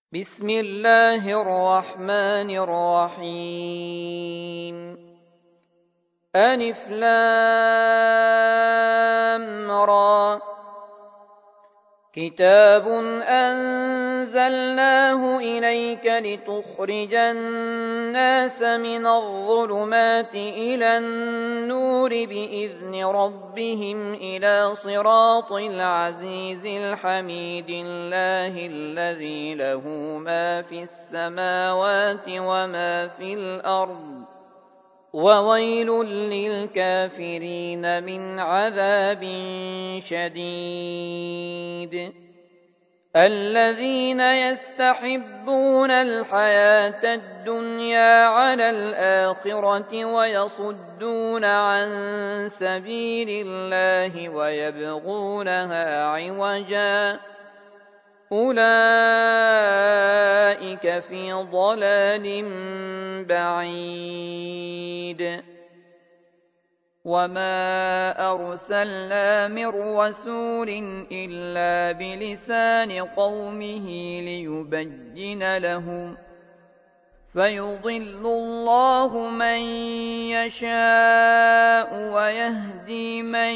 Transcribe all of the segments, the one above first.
بسم الله الرحمن الرحيم ألف لام را كتاب أنزلناه إليك لتخرج الناس من الظلمات إلى النور بإذن ربهم إلى صراط العزيز الحميد الله الذي له ما في السماوات وما في الأرض وويل للكافرين من عذاب شديد الذين يستحبون الحياة الدنيا على الآخرة ويصدون عن سبيل الله ويبغونها عوجا أولئك في ضلال بعيد وما أرسلنا من رسول إلا بلسان قومه ليبين لهم فيضل الله من يشاء ويهدي من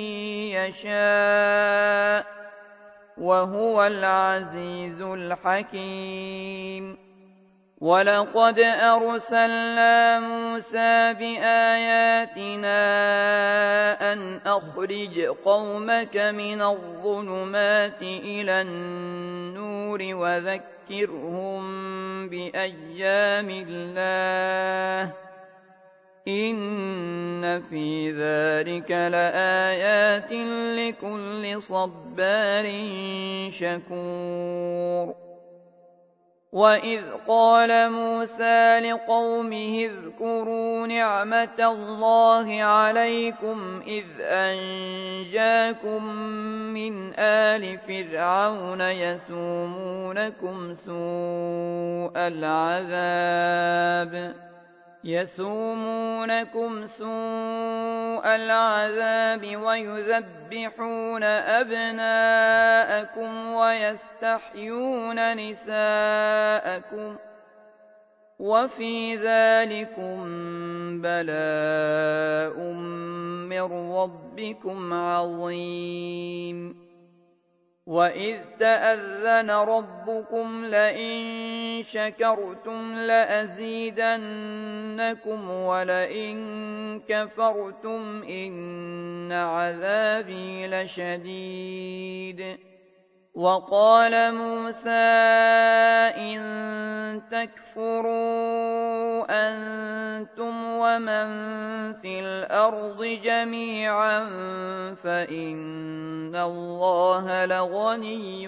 يشاء وهو العزيز الحكيم ولقد أرسلنا موسى بآياتنا أن أخرج قومك من الظلمات إلى النور وذكرهم بأيام الله إن في ذلك لآيات لكل صبار شكور وإذ قال موسى لقومه اذكروا نعمة الله عليكم إذ أنجاكم من آل فرعون يسومونكم سوء العذاب ويذبحون أبناءكم ويستحيون نساءكم وفي ذلكم بلاء من ربكم عظيم وإذ تأذن ربكم لئن شكرتم لأزيدنكم ولئن كفرتم إن عذابي لشديد وقال موسى إن تكفروا أنتم ومن في الأرض جميعا فإن الله لغني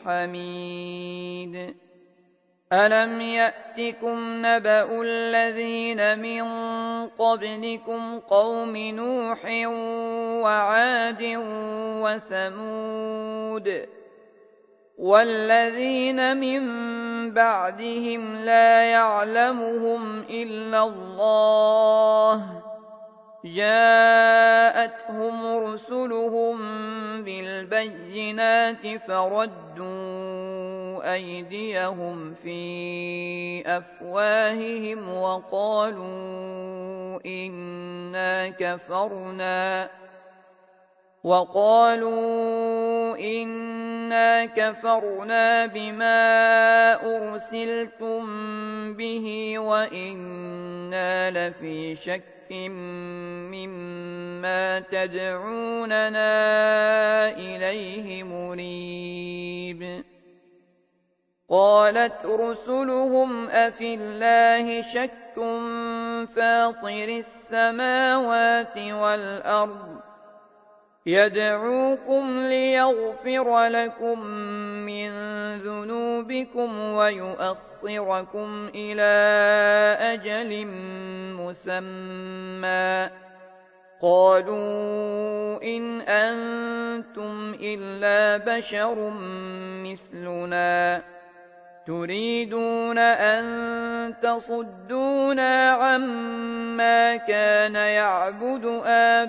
حميد ألم يأتكم نبأ الذين من قبلكم قوم نوح وعاد وثمود والذين من بعدهم لا يعلمهم إلا الله جاءتهم رسلهم بالبينات فردوا أيديهم في أفواههم وقالوا إنا كفرنا بما أرسلتم به وإنا لفي شك مما تدعوننا إليه مريب قالت رسلهم أفي الله شك فاطر السماوات والأرض يدعوكم ليغفر لكم من ذنوبكم ويؤخركم إلى أجل مسمى قالوا إن أنتم إلا بشر مثلنا تريدون أن تصدونا عما كان يعبد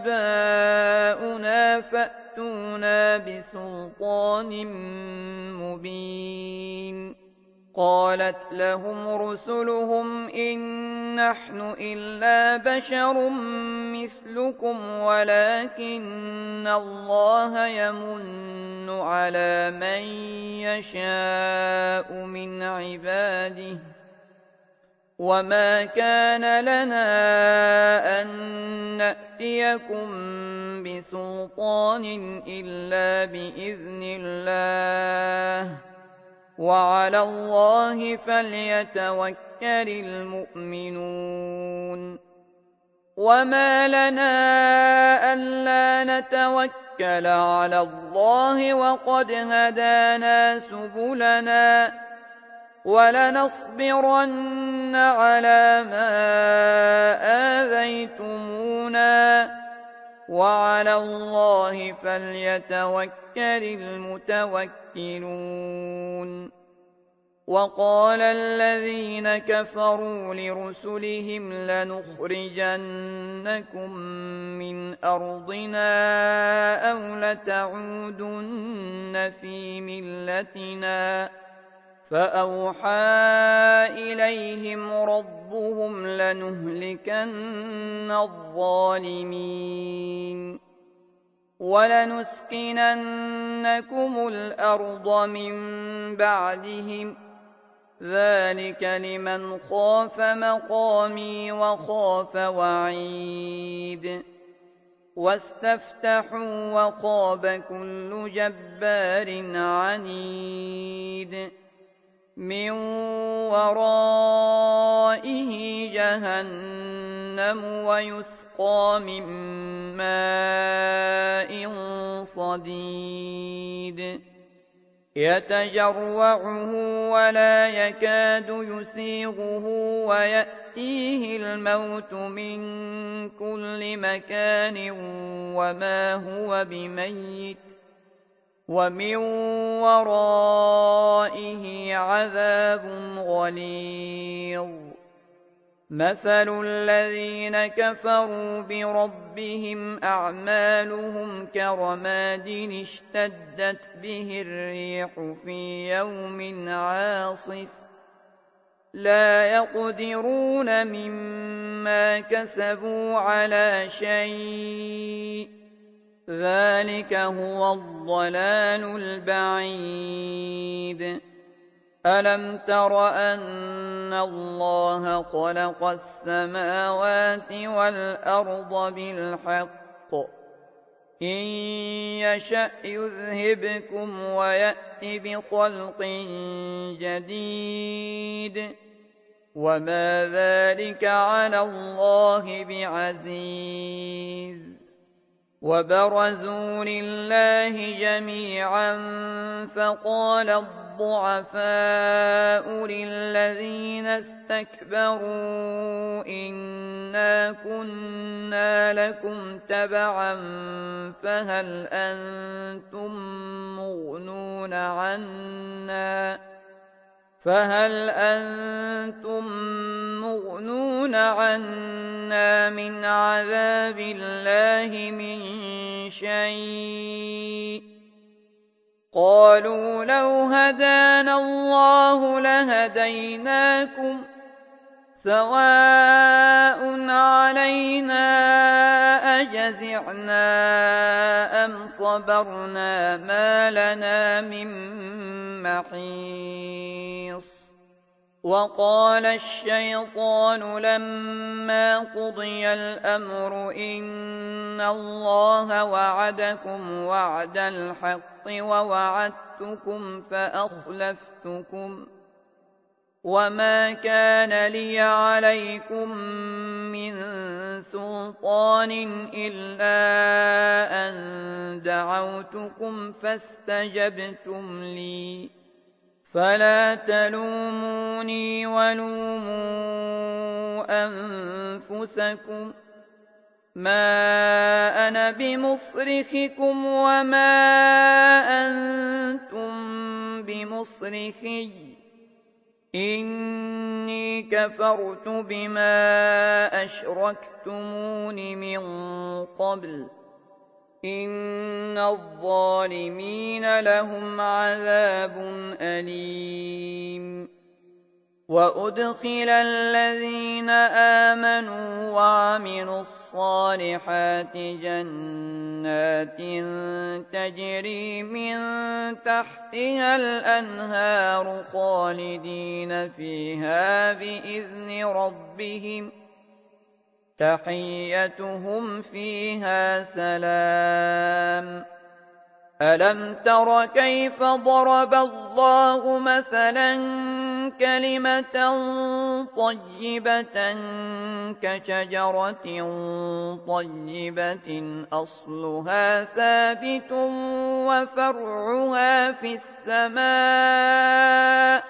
آباؤنا فأتونا بسلطان مبين قالت لهم رسلهم إن نحن إلا بشر مثلكم ولكن الله يمن على من يشاء من عباده وما كان لنا أن نأتيكم بسلطان إلا بإذن الله وعلى الله فليتوكل المؤمنون وما لنا ألا نتوكل على الله وقد هدانا سبلنا ولنصبرن على ما آذيتمونا وعلى الله فليتوكل المتوكلون وقال الذين كفروا لرسلهم لنخرجنكم من أرضنا أو لتعودن في ملتنا فأوحى إليهم ربهم لنهلكن الظالمين ولنسكننكم الأرض من بعدهم ذلك لمن خاف مقامي وخاف وعيد واستفتحوا وخاب كل جبار عنيد من ورائه جهنم ويسقى من ماء صديد يتجرعه ولا يكاد يسيغه ويأتيه الموت من كل مكان وما هو بميت ومن ورائه عذاب غليظ مثل الذين كفروا بربهم أعمالهم كرماد اشتدت به الريح في يوم عاصف لا يقدرون مما كسبوا على شيء ذلك هو الضلال البعيد ألم تر أن الله خلق السماوات والأرض بالحق إن يشأ يذهبكم ويأت بخلق جديد وما ذلك على الله بعزيز وبرزوا لله جميعا فقال الضعفاء للذين استكبروا إنا كنا لكم تبعا فهل أنتم مغنون عنا من عذاب الله من شيء قالوا لو هدانا الله لهديناكم سواء علينا أجزعنا أم صبرنا ما لنا من محيص وقال الشيطان لما قضي الأمر إن الله وعدكم وعد الحق ووعدتكم فأخلفتكم وما كان لي عليكم من سلطان إلا أن دعوتكم فاستجبتم لي فلا تلوموني ولوموا أنفسكم ما أنا بمصرخكم وما أنتم بمصرخي إني كفرت بما أشركتمون من قبل إن الظالمين لهم عذاب أليم وأدخل الذين آمنوا وعملوا الصالحات جنات تجري من تحتها الأنهار خالدين فيها بإذن ربهم تحيتهم فيها سلام. ألم تر كيف ضرب الله مثلا كلمة طيبة كشجرة طيبة أصلها ثابت وفرعها في السماء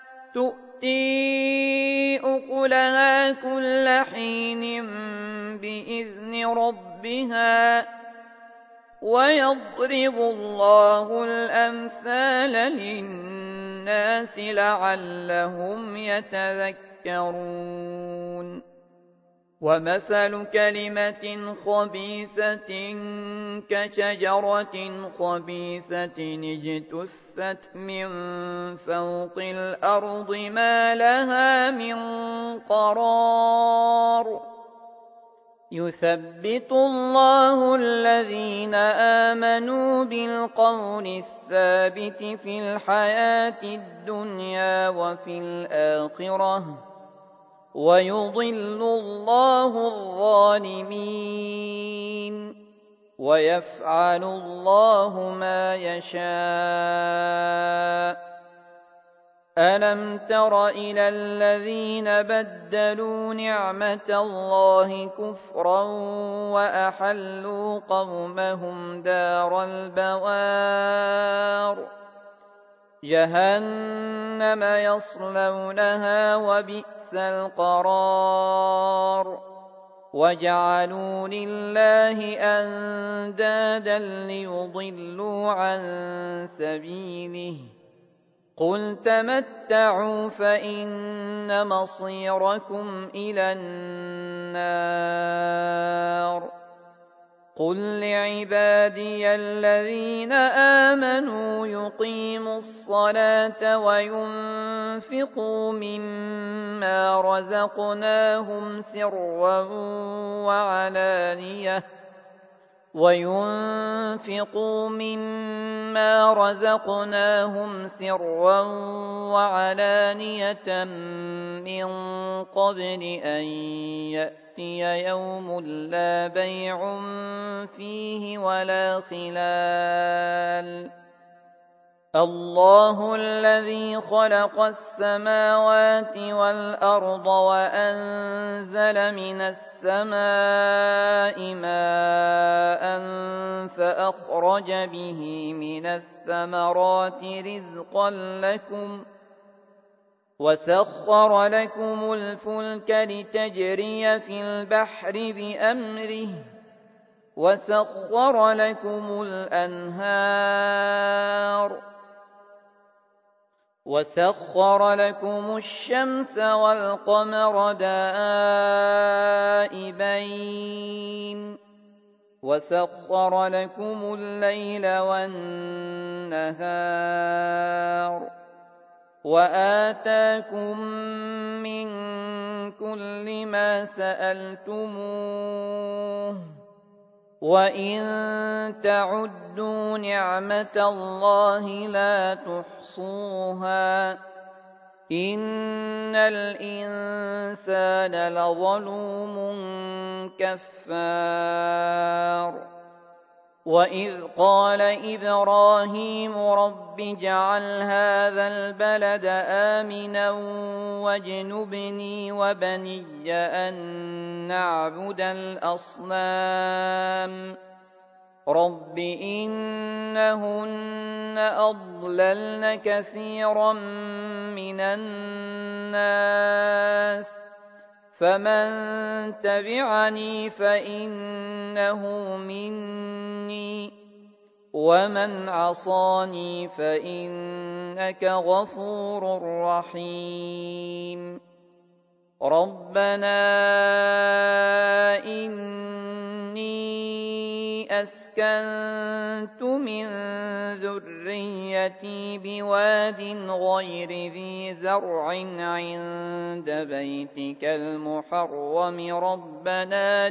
تؤتي أكلها كل حين بإذن ربها ويضرب الله الأمثال للناس لعلهم يتذكرون. ومثل كلمة خبيثة كشجرة خبيثة اجتثت من فوق الأرض ما لها من قرار. يثبت الله الذين آمنوا بالقول الثابت في الحياة الدنيا وفي الآخرة ويضل الله الظالمين ويفعل الله ما يشاء. ألم تر إلى الذين بدلوا نعمة الله كفرا وأحلوا قومهم دار البوار جهنم يصلونها وبئس القرار. وجعلوا لله أندادا ليضلوا عن سبيله قل تمتعوا فإن مصيركم إلى النار. قل لعبادي الذين آمنوا يقيموا الصلاة وينفقوا مما رزقناهم سرا وعلانية من قبل أن يأتي يوم لا بيع فيه ولا خلال. الله الذي خلق السماوات والأرض وأنزل من السماء ماء فأخرج به من الثمرات رزقا لكم وسخر لكم الفلك لتجري في البحر بأمره وسخر لكم الأنهار وسخر لكم الشمس والقمر دائبين وسخر لكم الليل والنهار وآتاكم من كل ما سألتموه وإن تعدوا نعمة الله لا تحصوها إن الإنسان لظلوم كفار. وإذ قال إبراهيم رب اجعل هذا البلد آمنا واجنبني وبني أن نعبد الأصنام رب إنهن أضللن كثيرا من الناس فمن تبعني فإنه مني ومن عصاني فإنك غفور رحيم. ربنا إني أسكنت أسكنت من ذريتي بواد غير ذي زرع عند بيتك المحرم ربنا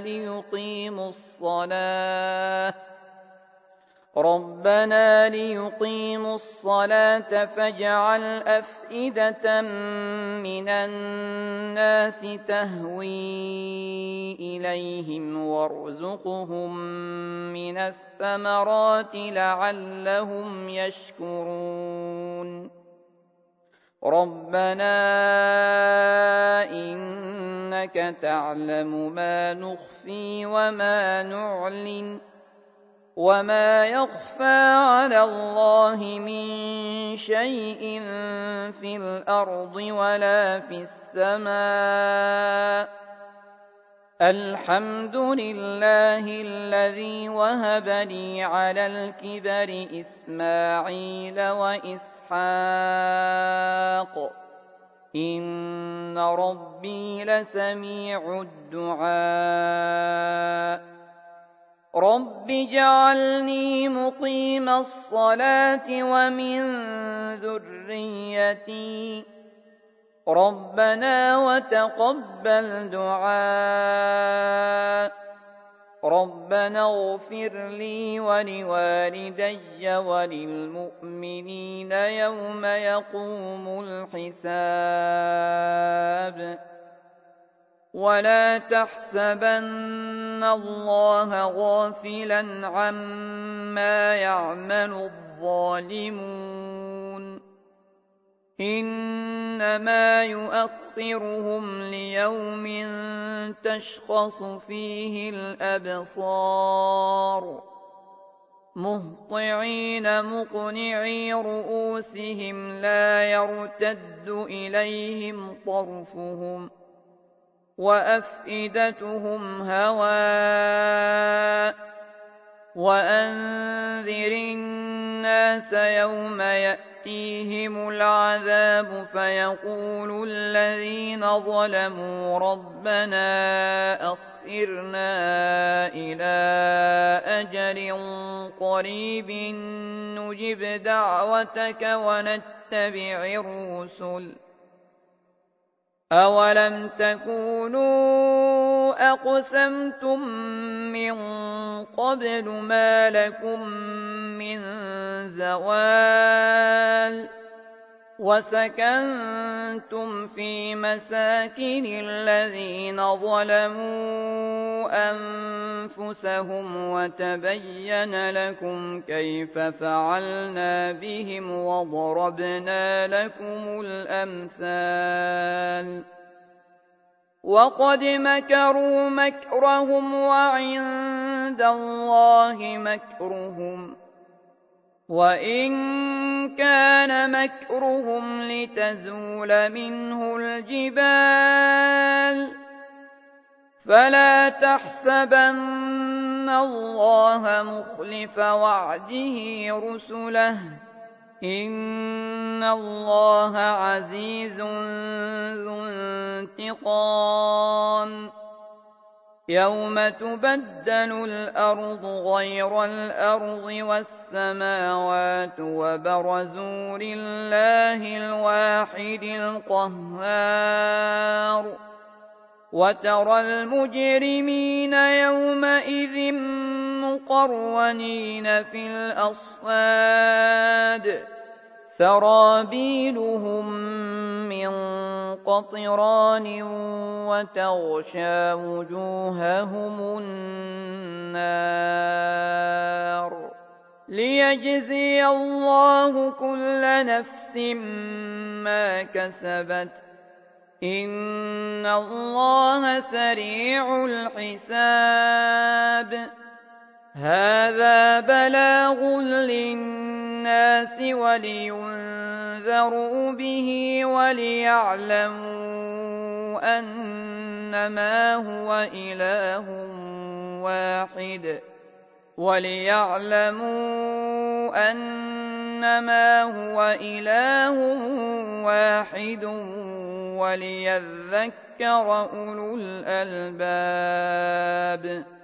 ليقيموا الصلاة فاجعل أفئدة من الناس تهوي إليهم وارزقهم من الثمرات لعلهم يشكرون ربنا إنك تعلم ما نخفي وما نعلن وما يخفى على الله من شيء في الأرض ولا في السماء الحمد لله الذي وهب لي على الكبر إسماعيل وإسحاق إن ربي لسميع الدعاء رب اجعلني مقيم الصلاة ومن ذريتي ربنا وتقبل دعاء ربنا اغفر لي ولوالدي وللمؤمنين يوم يقوم الحساب ولا تحسبن الله غافلا عما يعمل الظالمون إنما يؤخرهم ليوم تشخص فيه الأبصار مهطعين مقنعي رؤوسهم لا يرتد إليهم طرفهم وأفئدتهم هواء وأنذر الناس يوم يأتيهم العذاب فيقول الذين ظلموا ربنا أخرنا إلى أجل قريب نجب دعوتك ونتبع الرسل أولم تكونوا أقسمتم من قبل ما لكم من زوال وسكنتم في مساكن الذين ظلموا أنفسهم وتبين لكم كيف فعلنا بهم وضربنا لكم الأمثال وقد مكروا مكرهم وعند الله مكرهم وإن كان مكرهم لتزول منه الجبال فلا تحسبن الله مخلف وعده رسله إن الله عزيز ذو انتقام يوم تبدل الأرض غير الأرض والسماوات وبرزوا لله الواحد القهار وترى المجرمين يومئذ مقرنين في الأصفاد سرابيلهم من قطران وتغشى وجوههم النار ليجزي الله كل نفس ما كسبت إن الله سريع الحساب هذا بلاغ للناس ولينذروا به وليعلموا أنما هو إله واحد وليذكر أولو الألباب